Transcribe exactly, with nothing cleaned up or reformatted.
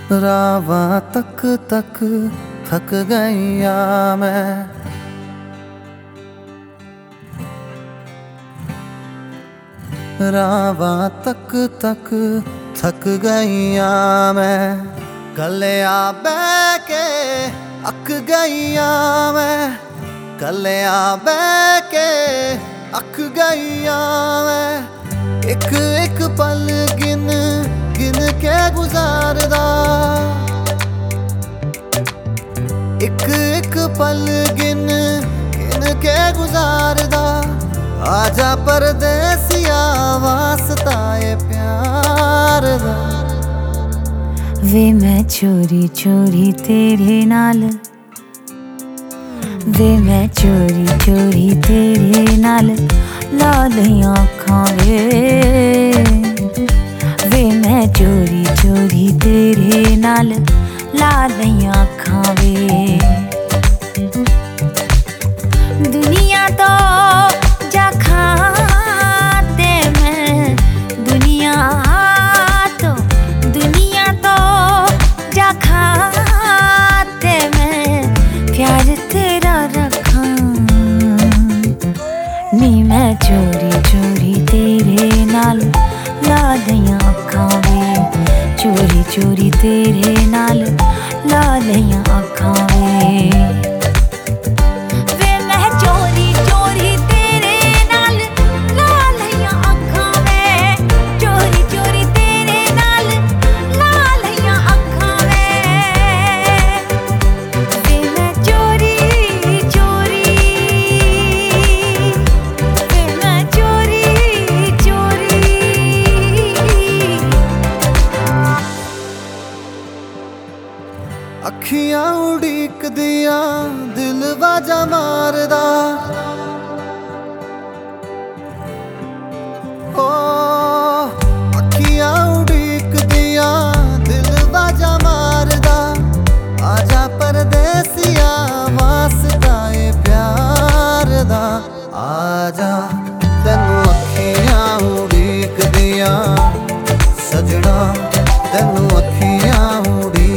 रावां तक तक थक गईया मैं, रावां तक तक थक गईया मैं। कलिया बह के अक गईया मैं, कलिया बह के अक गईया मैं। एक एक पल गिन गिन के गुजारदा, एक एक पल गिन गिन के गुजारदा। आजा परदेसिया वास्ता ए प्यार दा। वे मैं चोरी चोरी तेरे नाल, वे मैं चोरी चोरी तेरे नाल ला लियां अखां वे। वे मैं चोरी चोरी तेरे नाल ला लियां अखां वे। दुनिया तो जा खाते मैं, दुनिया तो दुनिया तो जा खाते मैं प्यार तेरा रखा। नी मैं चोरी चोरी तेरे नाल ला लियां अखां वे, चोरी चोरी तेरे नाल ला लियां अखां वे। अखियां उड़ीक दिया दिल वाजा मारदा, ओ अखियां उड़ीक दिया दिल वाजा मारदा। आजा परदेसिया वास्ता ए प्यार दा। आजा तैनू अखियां उड़ीक दिया सजना, तैनू अखियां उड़ीक